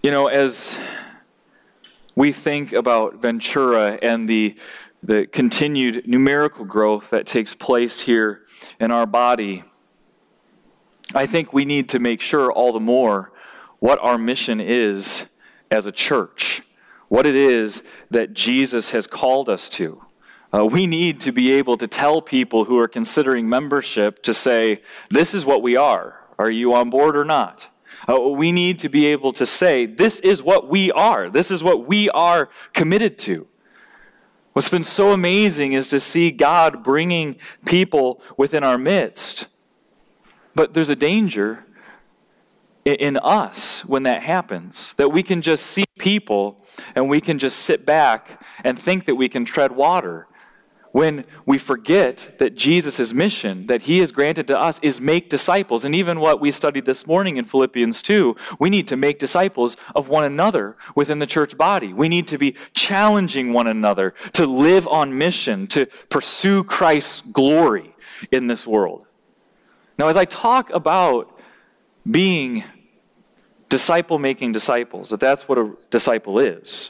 As we think about Ventura and the continued numerical growth that takes place here in our body, I think we need to make sure all the more what our mission is as a church, what it is that Jesus has called us to. We need to be able to tell people who are considering membership to say, this is what we are. Are you on board or not? We need to be able to say, this is what we are. This is what we are committed to. What's been so amazing is to see God bringing people within our midst. But there's a danger in us when that happens, that we can just see people and we can just sit back and think that we can tread water, when we forget that Jesus' mission that he has granted to us is make disciples. And even what we studied this morning in Philippians 2, we need to make disciples of one another within the church body. We need to be challenging one another to live on mission, to pursue Christ's glory in this world. Now, as I talk about being disciple-making disciples, that's what a disciple is.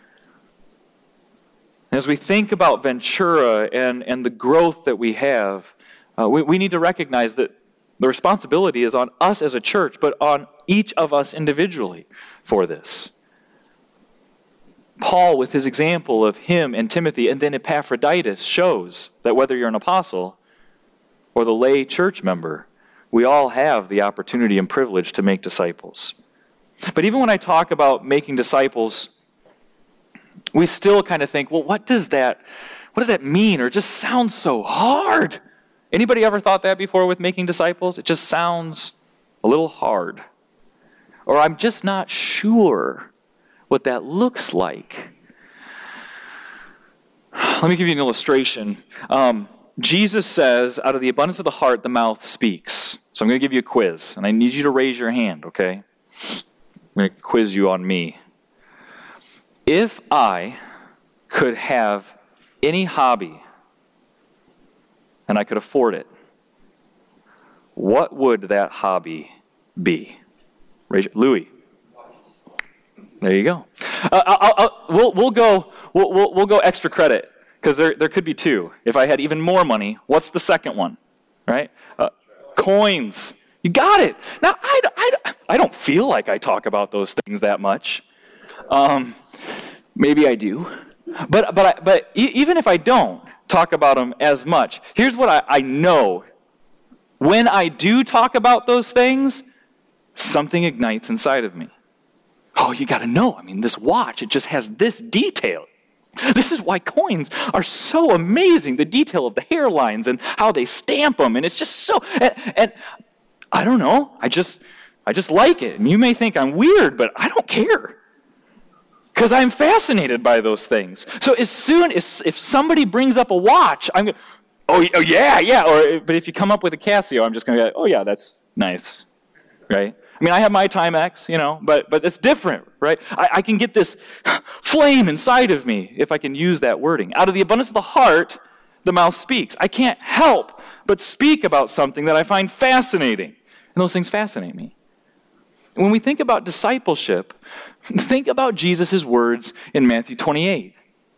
As we think about Ventura and the growth that we have, we need to recognize that the responsibility is on us as a church, but on each of us individually for this. Paul, with his example of him and Timothy, and then Epaphroditus, shows that whether you're an apostle or the lay church member, we all have the opportunity and privilege to make disciples. But even when I talk about making disciples, we still kind of think, well, what does that mean? Or it just sounds so hard. Anybody ever thought that before with making disciples? It just sounds a little hard. Or I'm just not sure what that looks like. Let me give you an illustration. Jesus says, out of the abundance of the heart, the mouth speaks. So I'm going to give you a quiz, and I need you to raise your hand, okay? I'm going to quiz you on me. If I could have any hobby and I could afford it, what would that hobby be? Louis. There you go. We'll go extra credit because there could be two. If I had even more money, what's the second one? Right? Coins. You got it. Now I don't feel like I talk about those things that much. Maybe I do. But even if I don't talk about them as much, here's what I know. When I do talk about those things, something ignites inside of me. Oh, you got to know. I mean, this watch, it just has this detail. This is why coins are so amazing. The detail of the hairlines and how they stamp them. And it's just so... And I don't know. I just like it. And you may think I'm weird, but I don't care. Because I'm fascinated by those things. So as soon as if somebody brings up a watch, I'm going, oh yeah. But if you come up with a Casio, I'm just going to be like, oh yeah, that's nice, right? I mean, I have my Timex, but it's different, right? I can get this flame inside of me if I can use that wording. Out of the abundance of the heart, the mouth speaks. I can't help but speak about something that I find fascinating. And those things fascinate me. When we think about discipleship, think about Jesus' words in Matthew 28.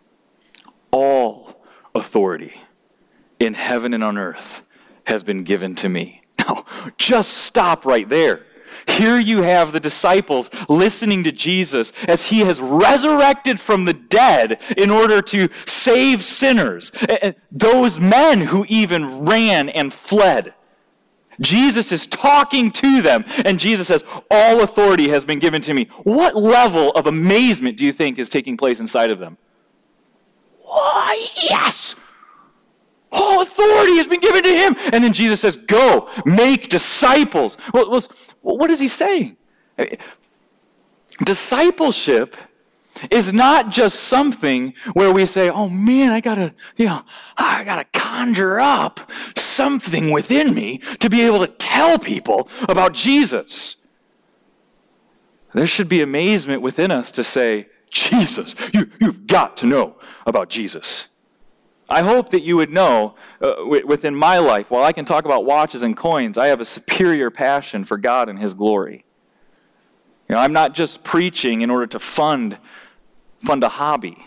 All authority in heaven and on earth has been given to me. Now, just stop right there. Here you have the disciples listening to Jesus as he has resurrected from the dead in order to save sinners. And those men who even ran and fled. Jesus is talking to them, and Jesus says, all authority has been given to me. What level of amazement do you think is taking place inside of them? Why, yes! All authority has been given to him. And then Jesus says, go, make disciples. Well, what is he saying? Discipleship is not just something where we say, oh man, I gotta conjure up something within me to be able to tell people about Jesus. There should be amazement within us to say, Jesus, you've got to know about Jesus. I hope that you would know within my life, while I can talk about watches and coins, I have a superior passion for God and his glory. I'm not just preaching in order to fund a hobby.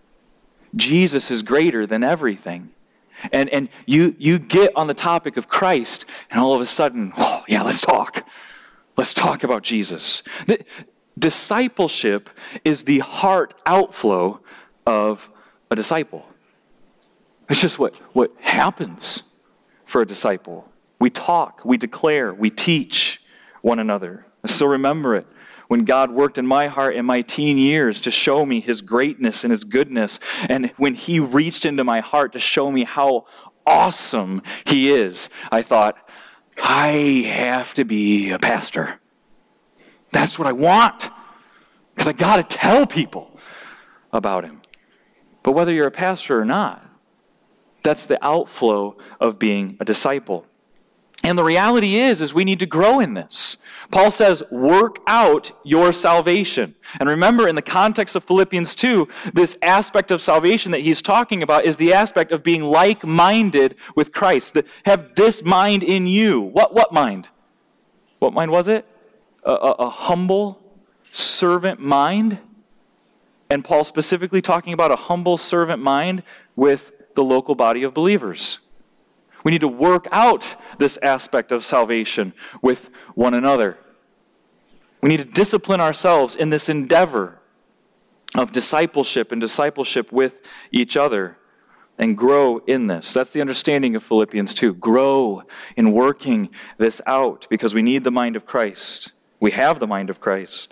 Jesus is greater than everything. And you get on the topic of Christ, and all of a sudden, oh, yeah, let's talk. Let's talk about Jesus. Discipleship is the heart outflow of a disciple. It's just what happens for a disciple. We talk, we declare, we teach one another. I still remember it when God worked in my heart in my teen years to show me His greatness and His goodness, and when He reached into my heart to show me how awesome He is, I thought, I have to be a pastor. That's what I want, because I got to tell people about Him. But whether you're a pastor or not, that's the outflow of being a disciple. And the reality is we need to grow in this. Paul says, work out your salvation. And remember, in the context of Philippians 2, this aspect of salvation that he's talking about is the aspect of being like-minded with Christ. That have this mind in you. What mind? What mind was it? A humble servant mind? And Paul specifically talking about a humble servant mind with the local body of believers. We need to work out this aspect of salvation with one another. We need to discipline ourselves in this endeavor of discipleship and discipleship with each other and grow in this. That's the understanding of Philippians 2. Grow in working this out because we need the mind of Christ. We have the mind of Christ.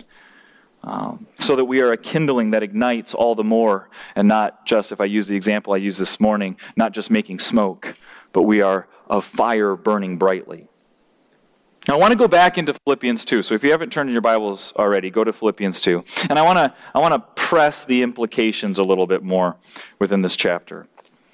So that we are a kindling that ignites all the more, and not just, if I use the example I used this morning, not just making smoke, but we are a fire burning brightly. Now I want to go back into Philippians 2. So if you haven't turned in your Bibles already, go to Philippians 2. And I want to press the implications a little bit more within this chapter.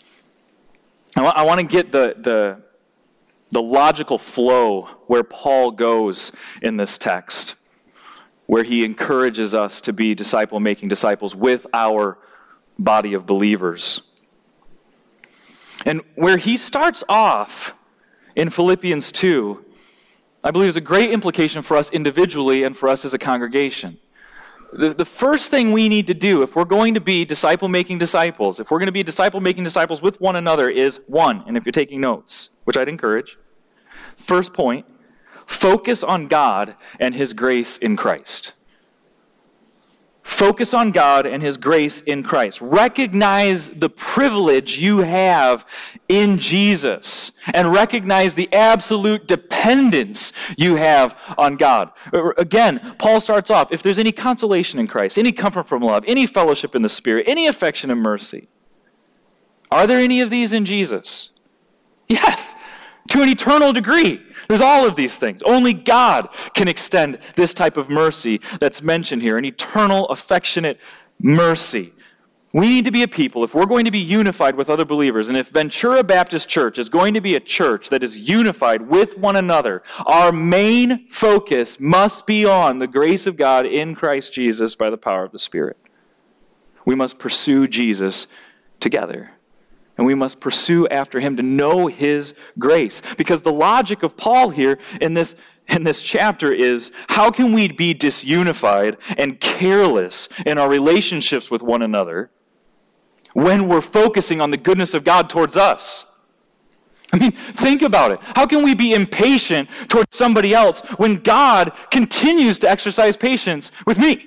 I want to get the logical flow where Paul goes in this text, where he encourages us to be disciple-making disciples with our body of believers. And where he starts off in Philippians 2, I believe is a great implication for us individually and for us as a congregation. The first thing we need to do if we're going to be disciple-making disciples, if we're going to be disciple-making disciples with one another is, one, and if you're taking notes, which I'd encourage, first point, focus on God and His grace in Christ. Focus on God and His grace in Christ. Recognize the privilege you have in Jesus and recognize the absolute dependence you have on God. Again, Paul starts off, if there's any consolation in Christ, any comfort from love, any fellowship in the Spirit, any affection and mercy, are there any of these in Jesus? Yes, to an eternal degree. There's all of these things. Only God can extend this type of mercy that's mentioned here, an eternal, affectionate mercy. We need to be a people, if we're going to be unified with other believers, and if Ventura Baptist Church is going to be a church that is unified with one another, our main focus must be on the grace of God in Christ Jesus by the power of the Spirit. We must pursue Jesus together. And we must pursue after Him to know His grace. Because the logic of Paul here in this chapter is, how can we be disunified and careless in our relationships with one another when we're focusing on the goodness of God towards us? I mean, think about it. How can we be impatient towards somebody else when God continues to exercise patience with me?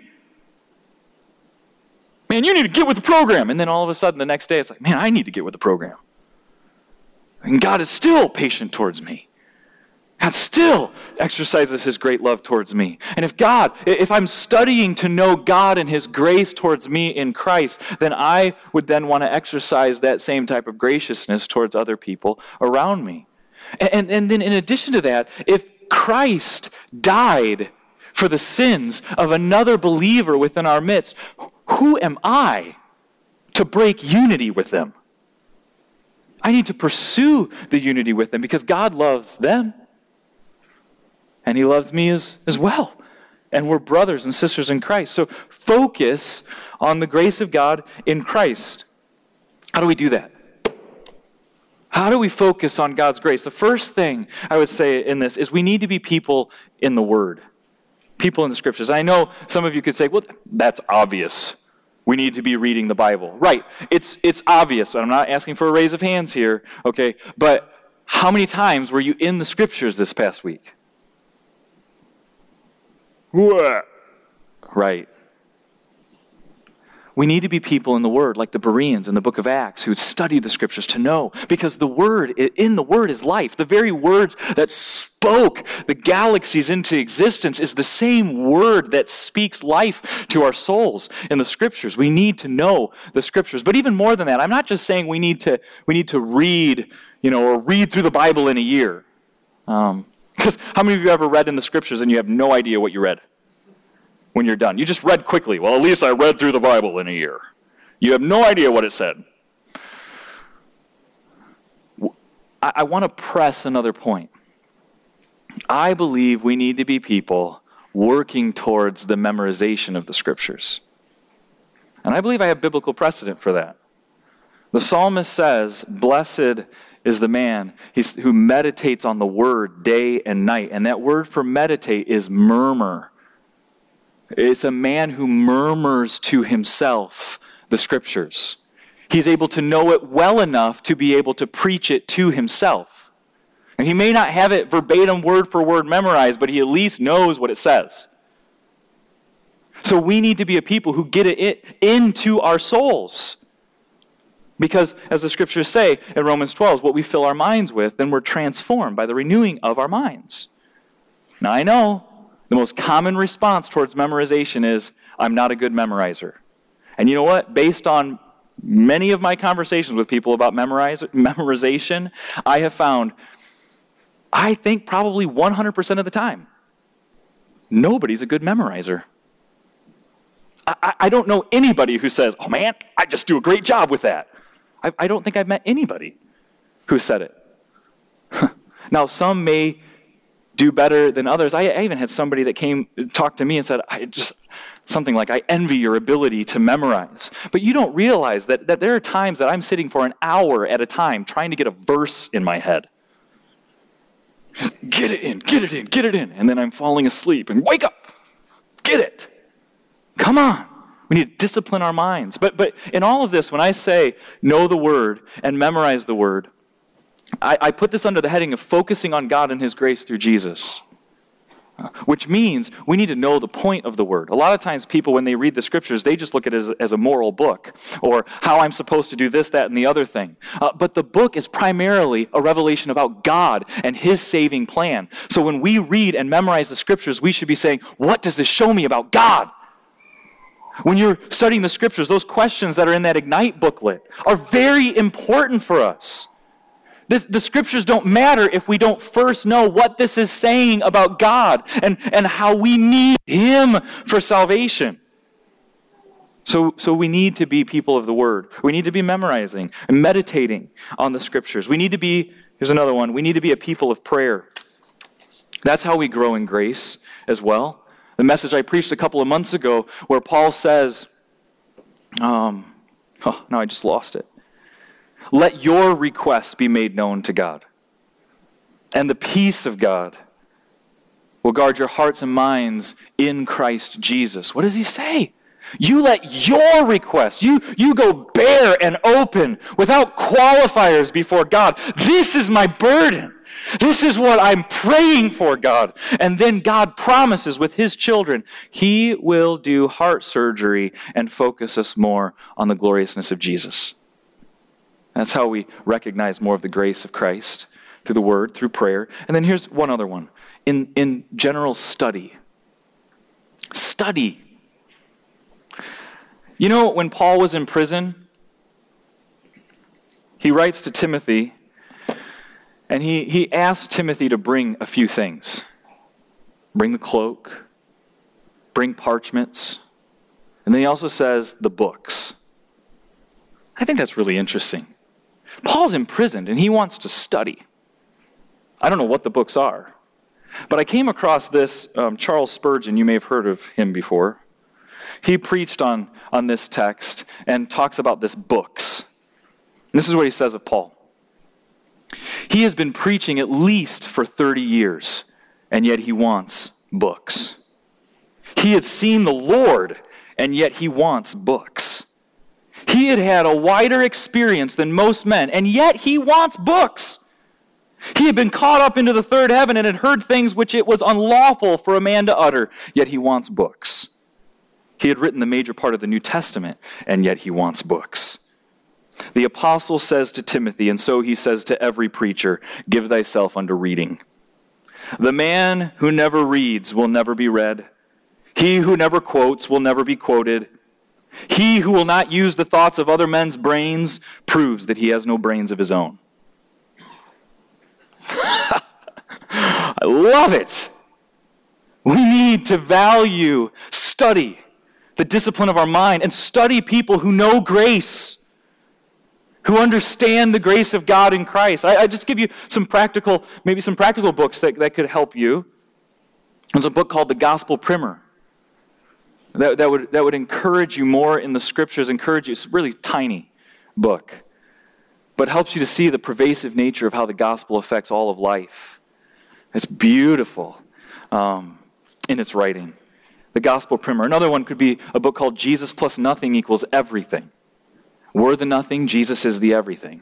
Man, you need to get with the program. And then all of a sudden, the next day, it's like, man, I need to get with the program. And God is still patient towards me. God still exercises His great love towards me. And if I'm studying to know God and His grace towards me in Christ, then I would then want to exercise that same type of graciousness towards other people around me. And then in addition to that, if Christ died for the sins of another believer within our midst, who am I to break unity with them? I need to pursue the unity with them because God loves them. And He loves me as well. And we're brothers and sisters in Christ. So focus on the grace of God in Christ. How do we do that? How do we focus on God's grace? The first thing I would say in this is we need to be people in the Word. People in the Scriptures. I know some of you could say, well, that's obvious. We need to be reading the Bible. Right, it's obvious. I'm not asking for a raise of hands here, okay? But how many times were you in the Scriptures this past week? What? Right. We need to be people in the Word, like the Bereans in the book of Acts, who study the Scriptures to know, because the Word, in the Word is life. The very words that spoke the galaxies into existence is the same Word that speaks life to our souls in the Scriptures. We need to know the Scriptures. But even more than that, I'm not just saying we need to read, or read through the Bible in a year. Because how many of you ever read in the Scriptures and you have no idea what you read when you're done? You just read quickly. Well, at least I read through the Bible in a year. You have no idea what it said. I want to press another point. I believe we need to be people working towards the memorization of the Scriptures. And I believe I have biblical precedent for that. The psalmist says, "Blessed is the man who meditates on the word day and night." And that word for meditate is murmur. It's a man who murmurs to himself the Scriptures. He's able to know it well enough to be able to preach it to himself. And he may not have it verbatim, word for word memorized, but he at least knows what it says. So we need to be a people who get it into our souls. Because, as the Scriptures say in Romans 12, what we fill our minds with, then we're transformed by the renewing of our minds. Now, I know the most common response towards memorization is, I'm not a good memorizer. And you know what? Based on many of my conversations with people about memorization, I have found, I think probably 100% of the time, nobody's a good memorizer. I don't know anybody who says, oh man, I just do a great job with that. I don't think I've met anybody who said it. Now, some may do better than others. I even had somebody that came talk to me and said, something like, I envy your ability to memorize. But you don't realize that there are times that I'm sitting for an hour at a time trying to get a verse in my head. Just get it in, get it in, get it in. And then I'm falling asleep and wake up. Get it. Come on. We need to discipline our minds. But in all of this, when I say know the Word and memorize the Word, I put this under the heading of focusing on God and His grace through Jesus. Which means we need to know the point of the Word. A lot of times people, when they read the Scriptures, they just look at it as a moral book, or how I'm supposed to do this, that, and the other thing. But the book is primarily a revelation about God and His saving plan. So when we read and memorize the Scriptures, we should be saying, what does this show me about God? When you're studying the Scriptures, those questions that are in that Ignite booklet are very important for us. The Scriptures don't matter if we don't first know what this is saying about God and how we need Him for salvation. So we need to be people of the Word. We need to be memorizing and meditating on the Scriptures. We need to be, here's another one, we need to be a people of prayer. That's how we grow in grace as well. The message I preached a couple of months ago where Paul says, now I just lost it. Let your requests be made known to God. And the peace of God will guard your hearts and minds in Christ Jesus. What does he say? You let your requests, you go bare and open without qualifiers before God. This is my burden. This is what I'm praying for, God. And then God promises with His children, He will do heart surgery and focus us more on the gloriousness of Jesus. That's how we recognize more of the grace of Christ, through the Word, through prayer. And then here's one other one. In general study. Study. You know, when Paul was in prison, he writes to Timothy, and he asked Timothy to bring a few things. Bring the cloak, bring parchments, and then he also says the books. I think that's really interesting. Paul's imprisoned, and he wants to study. I don't know what the books are, but I came across this, Charles Spurgeon, you may have heard of him before. He preached on this text and talks about this books. And this is what he says of Paul. He has been preaching at least for 30 years, and yet he wants books. He had seen the Lord, and yet he wants books. He had had a wider experience than most men, and yet he wants books. He had been caught up into the third heaven and had heard things which it was unlawful for a man to utter, yet he wants books. He had written the major part of the New Testament, and yet he wants books. The apostle says to Timothy, and so he says to every preacher, give thyself unto reading. The man who never reads will never be read. He who never quotes will never be quoted. He who will not use the thoughts of other men's brains proves that he has no brains of his own. I love it. We need to value, study the discipline of our mind, and study people who know grace, who understand the grace of God in Christ. I just give you some practical books that could help you. There's a book called The Gospel Primer that would encourage you more in the Scriptures, encourage you. It's a really tiny book, but helps you to see the pervasive nature of how the gospel affects all of life. It's beautiful in its writing. The Gospel Primer. Another one could be a book called Jesus Plus Nothing Equals Everything. We're the nothing, Jesus is the everything.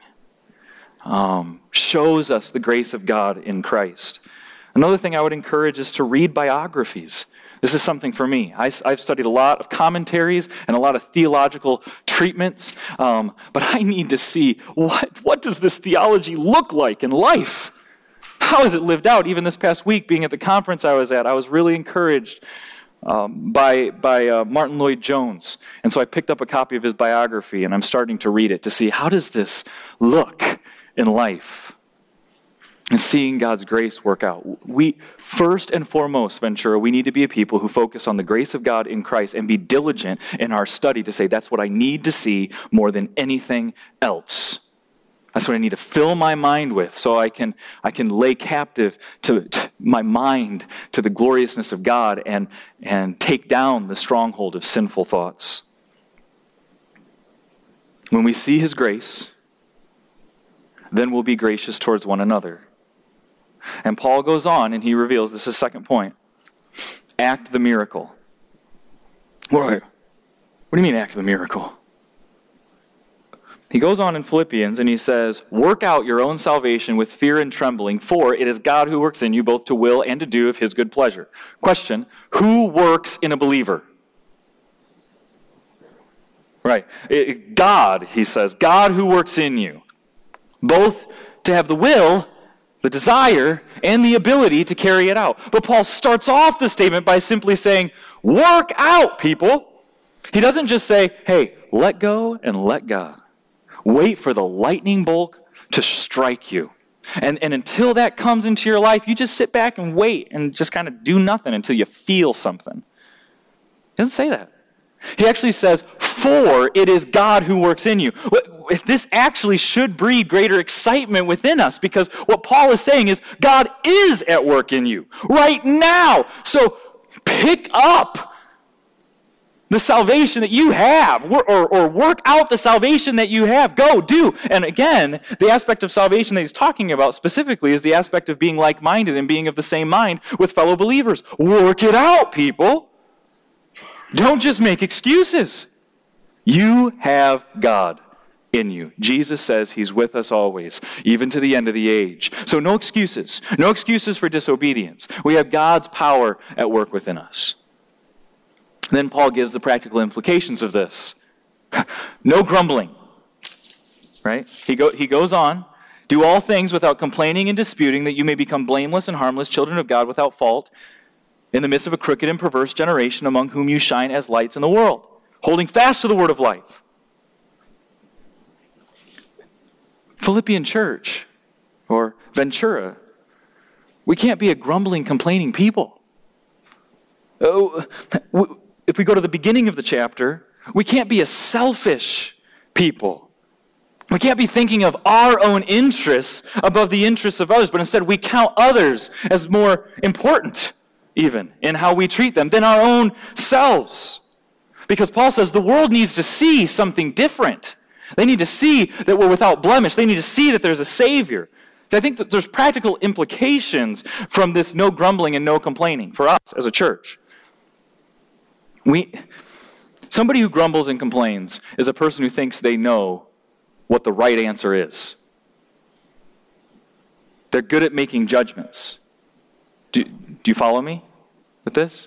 Shows us the grace of God in Christ. Another thing I would encourage is to read biographies. This is something for me. I've studied a lot of commentaries and a lot of theological treatments, but I need to see what does this theology look like in life? How is it lived out? Even this past week, being at the conference I was at, I was really encouraged by Martin Lloyd-Jones. And so I picked up a copy of his biography, and I'm starting to read it to see how does this look in life? And seeing God's grace work out. We, first and foremost, Ventura, we need to be a people who focus on the grace of God in Christ and be diligent in our study to say, that's what I need to see more than anything else. That's what I need to fill my mind with so I can lay captive to my mind to the gloriousness of God and take down the stronghold of sinful thoughts. When we see His grace, then we'll be gracious towards one another. And Paul goes on and he reveals, this is the second point, act the miracle. What do you mean act the miracle? He goes on in Philippians and he says, work out your own salvation with fear and trembling, for it is God who works in you both to will and to do of His good pleasure. Question, who works in a believer? Right. God, he says, God who works in you. Both to have the will, the desire, and the ability to carry it out. But Paul starts off the statement by simply saying, work out, people. He doesn't just say, hey, let go and let God. Wait for the lightning bolt to strike you. And until that comes into your life, you just sit back and wait and just kind of do nothing until you feel something. He doesn't say that. He actually says, for it is God who works in you. This actually should breed greater excitement within us, because what Paul is saying is God is at work in you right now. So pick up the salvation that you have, or work out the salvation that you have. Go, do. And again, the aspect of salvation that he's talking about specifically is the aspect of being like-minded and being of the same mind with fellow believers. Work it out, people. Don't just make excuses. You have God in you. Jesus says He's with us always, even to the end of the age. So no excuses. No excuses for disobedience. We have God's power at work within us. Then Paul gives the practical implications of this. No grumbling. Right? He goes on. Do all things without complaining and disputing, that you may become blameless and harmless, children of God without fault, in the midst of a crooked and perverse generation, among whom you shine as lights in the world, holding fast to the word of life. Philippian church, or Ventura, we can't be a grumbling, complaining people. If we go to the beginning of the chapter, we can't be a selfish people. We can't be thinking of our own interests above the interests of others, but instead we count others as more important, even, in how we treat them than our own selves. Because Paul says the world needs to see something different. They need to see that we're without blemish. They need to see that there's a Savior. So I think that there's practical implications from this no grumbling and no complaining for us as a church. Somebody who grumbles and complains is a person who thinks they know what the right answer is. They're good at making judgments. Do you follow me with this?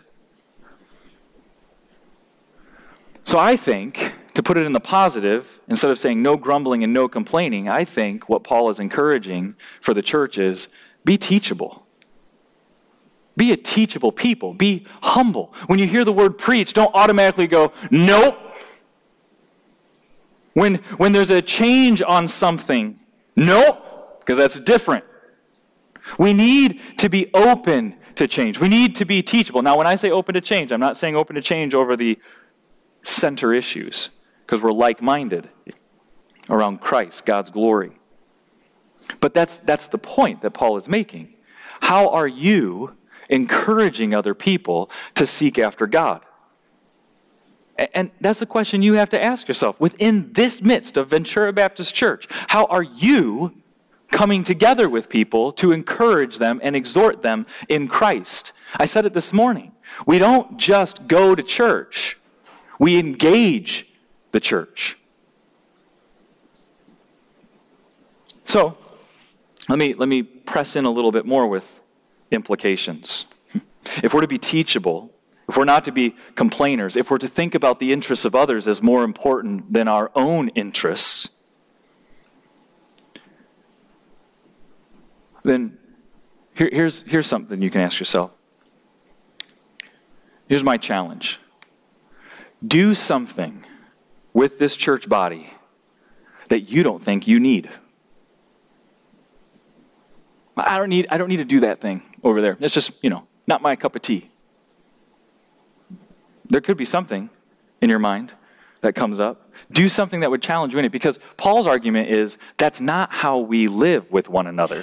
So I think, to put it in the positive, instead of saying no grumbling and no complaining, I think what Paul is encouraging for the church is be teachable. Be a teachable people. Be humble. When you hear the word preach, don't automatically go, nope. When there's a change on something, nope, because that's different. We need to be open to change. We need to be teachable. Now, when I say open to change, I'm not saying open to change over the center issues, because we're like-minded around Christ, God's glory. But that's the point that Paul is making. How are you encouraging other people to seek after God? And that's the question you have to ask yourself. Within this midst of Ventura Baptist Church, how are you coming together with people to encourage them and exhort them in Christ? I said it this morning. We don't just go to church. We engage the church. So, let me press in a little bit more with implications. If we're to be teachable, if we're not to be complainers, if we're to think about the interests of others as more important than our own interests, then here's something you can ask yourself. Here's my challenge. Do something with this church body that you don't think you need. I don't need to do that thing over there. It's just, not my cup of tea. There could be something in your mind that comes up. Do something that would challenge you in it, because Paul's argument is that's not how we live with one another.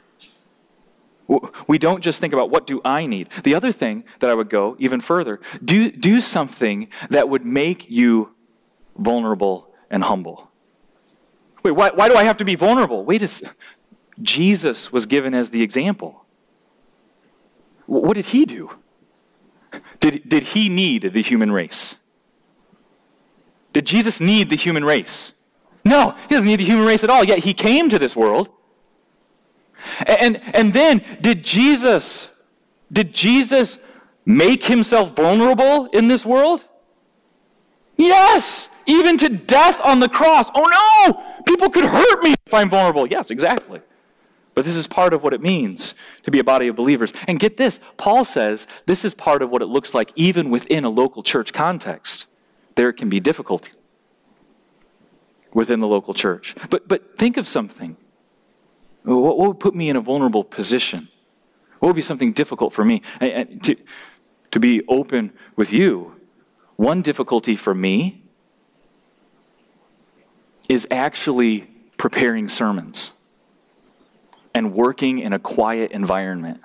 We don't just think about what do I need. The other thing that I would go even further, do something that would make you vulnerable and humble. Wait, why do I have to be vulnerable? Wait a second. Jesus was given as the example. What did he do? Did he need the human race? Did Jesus need the human race? No, he doesn't need the human race at all, yet he came to this world. And then, did Jesus make himself vulnerable in this world? Yes! Even to death on the cross. Oh no! People could hurt me if I'm vulnerable. Yes, exactly. But this is part of what it means to be a body of believers. And get this, Paul says this is part of what it looks like even within a local church context. There can be difficulty within the local church. But think of something. What would put me in a vulnerable position? What would be something difficult for me? And to be open with you, one difficulty for me is actually preparing sermons and working in a quiet environment.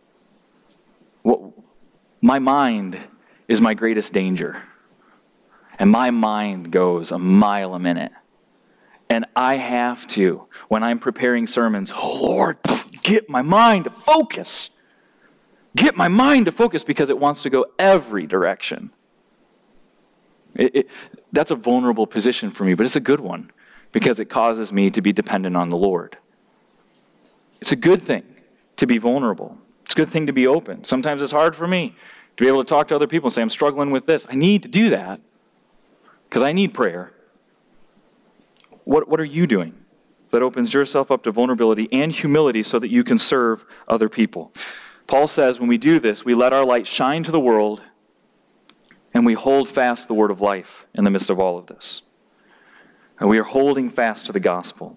My mind is my greatest danger. And my mind goes a mile a minute. And I have to, when I'm preparing sermons, oh Lord, get my mind to focus. Get my mind to focus, because it wants to go every direction. That's a vulnerable position for me, but it's a good one, because it causes me to be dependent on the Lord. It's a good thing to be vulnerable. It's a good thing to be open. Sometimes it's hard for me to be able to talk to other people and say, I'm struggling with this. I need to do that because I need prayer. What are you doing that opens yourself up to vulnerability and humility so that you can serve other people? Paul says when we do this, we let our light shine to the world and we hold fast the word of life in the midst of all of this. And we are holding fast to the gospel.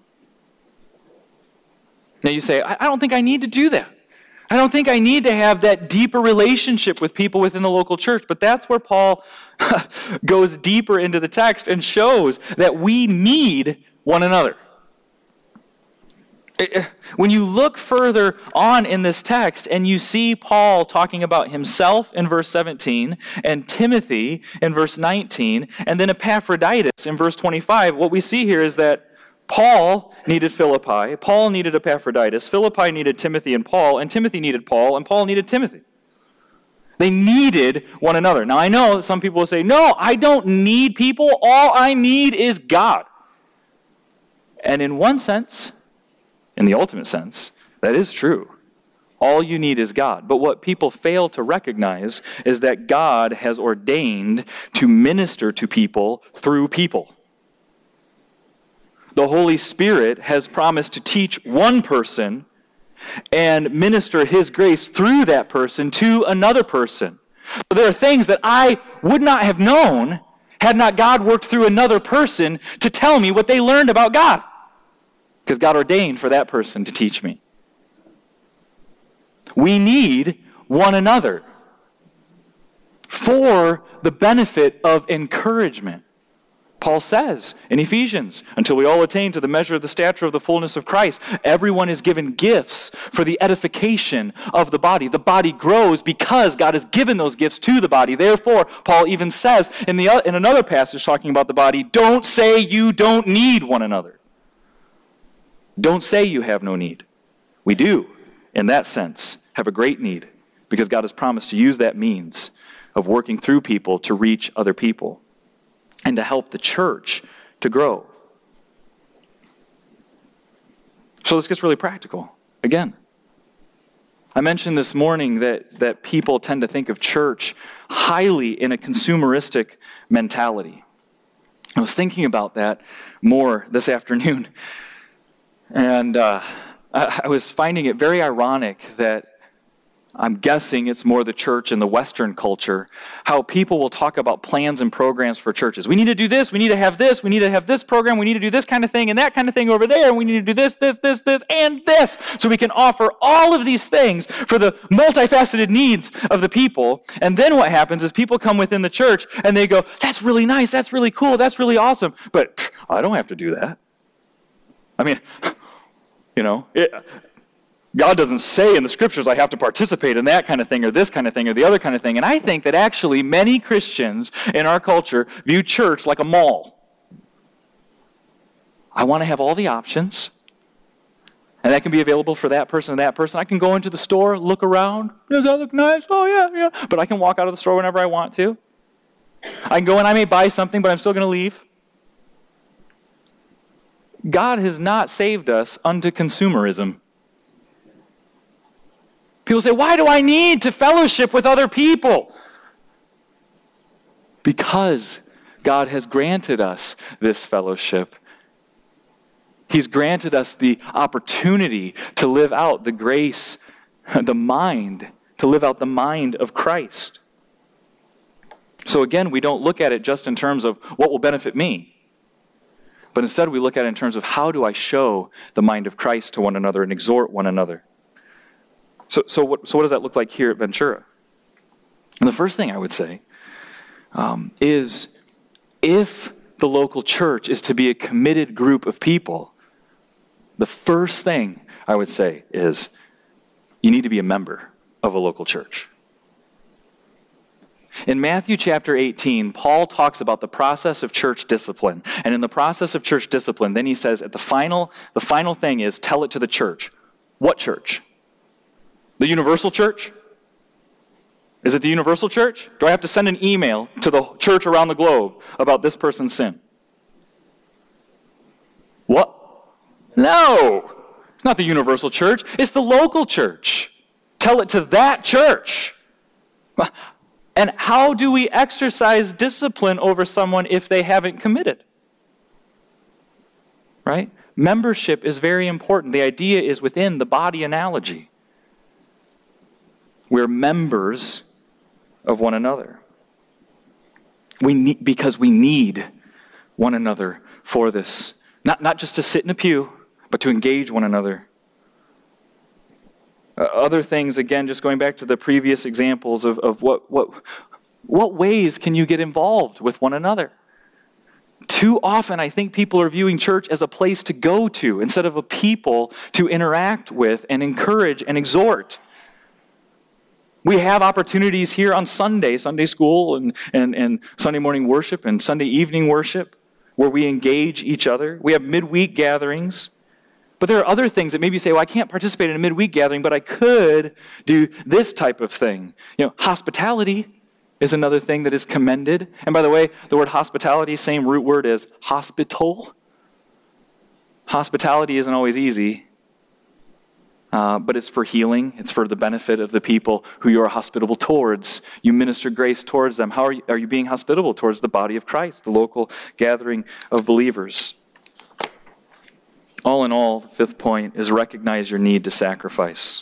Now you say, I don't think I need to do that. I don't think I need to have that deeper relationship with people within the local church. But that's where Paul goes deeper into the text and shows that we need one another. When you look further on in this text and you see Paul talking about himself in verse 17 and Timothy in verse 19 and then Epaphroditus in verse 25, what we see here is that Paul needed Philippi, Paul needed Epaphroditus, Philippi needed Timothy and Timothy needed Paul, and Paul needed Timothy. They needed one another. Now, I know that some people will say, no, I don't need people. All I need is God. And in one sense, in the ultimate sense, that is true. All you need is God. But what people fail to recognize is that God has ordained to minister to people through people. The Holy Spirit has promised to teach one person and minister His grace through that person to another person. So there are things that I would not have known had not God worked through another person to tell me what they learned about God. Because God ordained for that person to teach me. We need one another for the benefit of encouragement. Paul says in Ephesians, until we all attain to the measure of the stature of the fullness of Christ, everyone is given gifts for the edification of the body. The body grows because God has given those gifts to the body. Therefore, Paul even says in another passage talking about the body, don't say you don't need one another. Don't say you have no need. We do, in that sense, have a great need because God has promised to use that means of working through people to reach other people and to help the church to grow. So this gets really practical. Again, I mentioned this morning that people tend to think of church highly in a consumeristic mentality. I was thinking about that more this afternoon, and I was finding it very ironic that I'm guessing it's more the church in the Western culture, how people will talk about plans and programs for churches. We need to do this, we need to have this program, we need to do this kind of thing and that kind of thing over there, and we need to do this, and this, so we can offer all of these things for the multifaceted needs of the people. And then what happens is people come within the church and they go, that's really nice, that's really cool, that's really awesome, but I don't have to do that. I mean, God doesn't say in the scriptures I have to participate in that kind of thing or this kind of thing or the other kind of thing. And I think that actually many Christians in our culture view church like a mall. I want to have all the options, and that can be available for that person and that person. I can go into the store, look around. Does that look nice? Oh, yeah. But I can walk out of the store whenever I want to. I can go and I may buy something, but I'm still going to leave. God has not saved us unto consumerism. People say, why do I need to fellowship with other people? Because God has granted us this fellowship. He's granted us the opportunity to live out the grace, to live out the mind of Christ. So again, we don't look at it just in terms of what will benefit me, but instead we look at it in terms of how do I show the mind of Christ to one another and exhort one another. So what does that look like here at Ventura? And the first thing I would say is if the local church is to be a committed group of people, the first thing I would say is you need to be a member of a local church. In Matthew chapter 18, Paul talks about the process of church discipline. And in the process of church discipline, then he says the final thing is tell it to the church. What church? The universal church? Is it the universal church? Do I have to send an email to the church around the globe about this person's sin? What? No! It's not the universal church. It's the local church. Tell it to that church. And how do we exercise discipline over someone if they haven't committed? Right? Membership is very important. The idea is within the body analogy. We're members of one another. Because we need one another for this. Not just to sit in a pew, but to engage one another. Other things, again, just going back to the previous examples of what ways can you get involved with one another? Too often, I think people are viewing church as a place to go to instead of a people to interact with and encourage and exhort. We have opportunities here on Sunday school and Sunday morning worship and Sunday evening worship where we engage each other. We have midweek gatherings. But there are other things that maybe you say, well, I can't participate in a midweek gathering, but I could do this type of thing. Hospitality is another thing that is commended. And by the way, the word hospitality, same root word as hospital. Hospitality isn't always easy, but it's for healing. It's for the benefit of the people who you are hospitable towards. You minister grace towards them. How are you being hospitable towards the body of Christ, the local gathering of believers? All in all, the fifth point is recognize your need to sacrifice.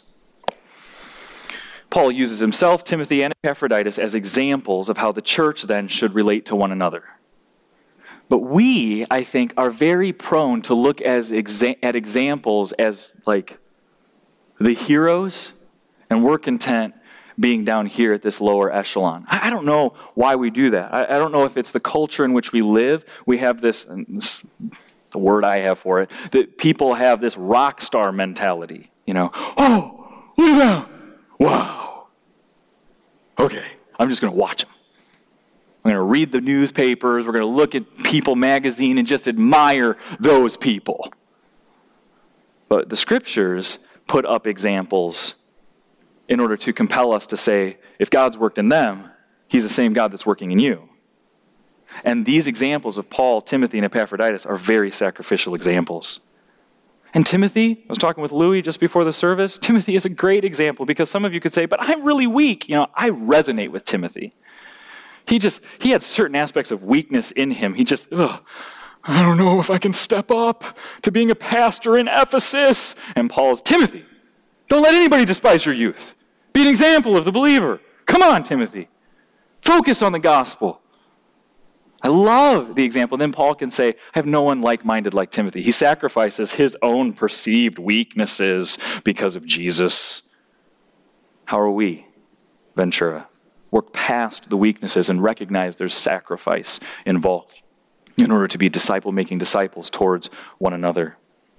Paul uses himself, Timothy, and Epaphroditus as examples of how the church then should relate to one another. But we, I think, are very prone to look at examples as like the heroes, and we're content being down here at this lower echelon. I don't know why we do that. I don't know if it's the culture in which we live. We have this the word I have for it, that people have this rock star mentality. Oh, look at them. Wow. Okay, I'm just going to watch them. I'm going to read the newspapers. We're going to look at People magazine and just admire those people. But the scriptures put up examples in order to compel us to say, if God's worked in them, he's the same God that's working in you. And these examples of Paul, Timothy, and Epaphroditus are very sacrificial examples. And Timothy, I was talking with Louis just before the service, Timothy is a great example because some of you could say, but I'm really weak. I resonate with Timothy. He had certain aspects of weakness in him. I don't know if I can step up to being a pastor in Ephesus. And Paul's, Timothy, don't let anybody despise your youth. Be an example of the believer. Come on, Timothy. Focus on the gospel. I love the example. Then Paul can say, I have no one like-minded like Timothy. He sacrifices his own perceived weaknesses because of Jesus. How are we, Ventura? Work past the weaknesses and recognize there's sacrifice involved in order to be disciple-making disciples towards one another.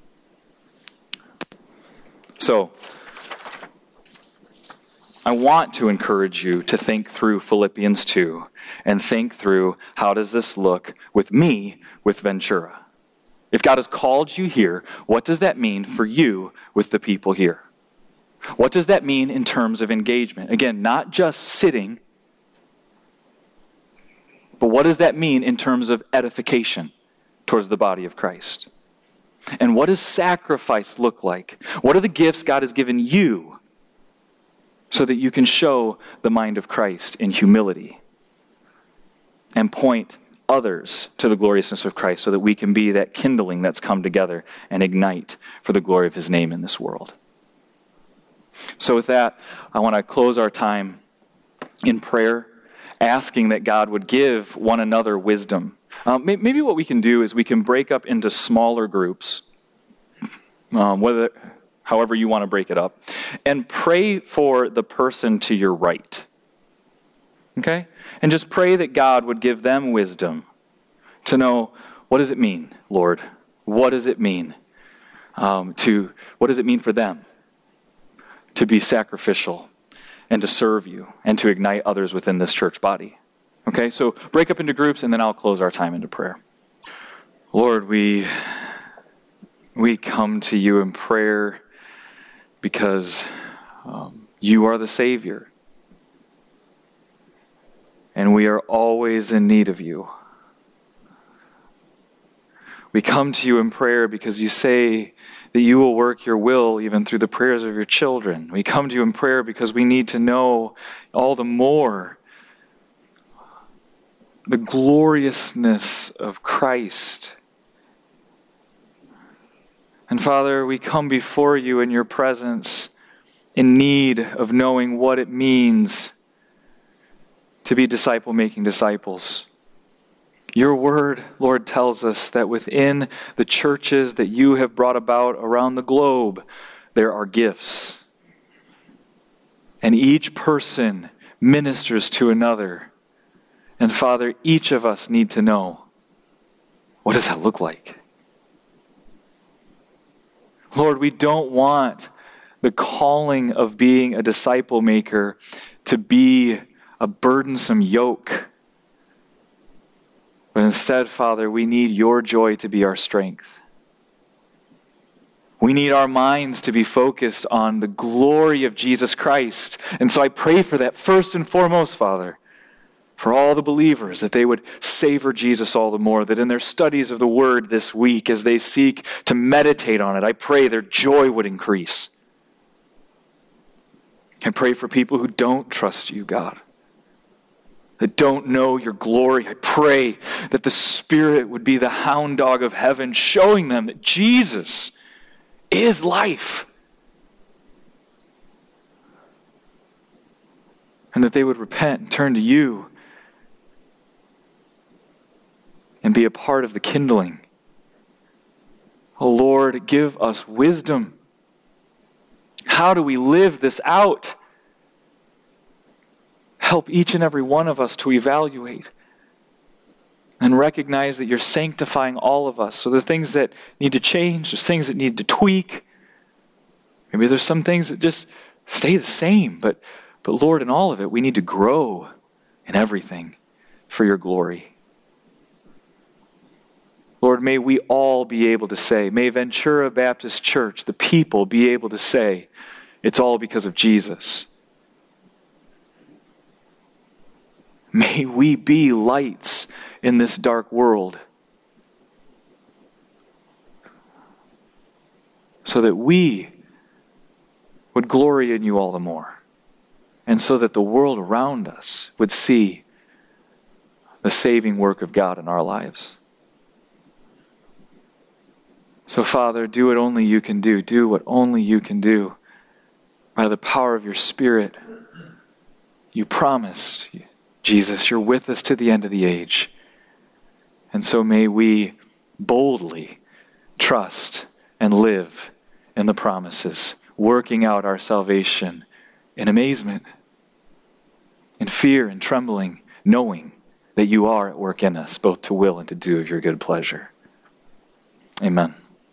So, I want to encourage you to think through Philippians 2 and think through how does this look with me, with Ventura. If God has called you here, what does that mean for you with the people here? What does that mean in terms of engagement? Again, not just sitting, but what does that mean in terms of edification towards the body of Christ? And what does sacrifice look like? What are the gifts God has given you so that you can show the mind of Christ in humility and point others to the gloriousness of Christ so that we can be that kindling that's come together and ignite for the glory of his name in this world? So with that, I want to close our time in prayer, asking that God would give one another wisdom. Maybe what we can do is we can break up into smaller groups, however you want to break it up, and pray for the person to your right. Okay? And just pray that God would give them wisdom to know, what does it mean, Lord? What does it mean what does it mean for them to be sacrificial and to serve you and to ignite others within this church body? Okay, so break up into groups and then I'll close our time into prayer. Lord, we come to you in prayer because you are the Savior. And we are always in need of you. We come to you in prayer because you say that you will work your will even through the prayers of your children. We come to you in prayer because we need to know all the more the gloriousness of Christ. And Father, we come before you in your presence in need of knowing what it means to be disciple-making disciples. Your word, Lord, tells us that within the churches that you have brought about around the globe, there are gifts. And each person ministers to another. And Father, each of us need to know, what does that look like? Lord, we don't want the calling of being a disciple maker to be a burdensome yoke. But instead, Father, we need your joy to be our strength. We need our minds to be focused on the glory of Jesus Christ. And so I pray for that first and foremost, Father, for all the believers, that they would savor Jesus all the more, that in their studies of the Word this week, as they seek to meditate on it, I pray their joy would increase. I pray for people who don't trust you, God, that don't know your glory. I pray that the Spirit would be the hound dog of heaven, showing them that Jesus is life. And that they would repent and turn to you and be a part of the kindling. Oh Lord, give us wisdom. How do we live this out? Help each and every one of us to evaluate and recognize that you're sanctifying all of us. So there are things that need to change, there's things that need to tweak. Maybe there's some things that just stay the same. But Lord, in all of it, we need to grow in everything for your glory. Lord, may we all be able to say, may Ventura Baptist Church, the people, be able to say, it's all because of Jesus. May we be lights in this dark world so that we would glory in you all the more, and so that the world around us would see the saving work of God in our lives. So, Father, do what only you can do. Do what only you can do. By the power of your Spirit, you promised, Jesus, you're with us to the end of the age. And so may we boldly trust and live in the promises, working out our salvation in amazement, in fear and trembling, knowing that you are at work in us, both to will and to do of your good pleasure. Amen.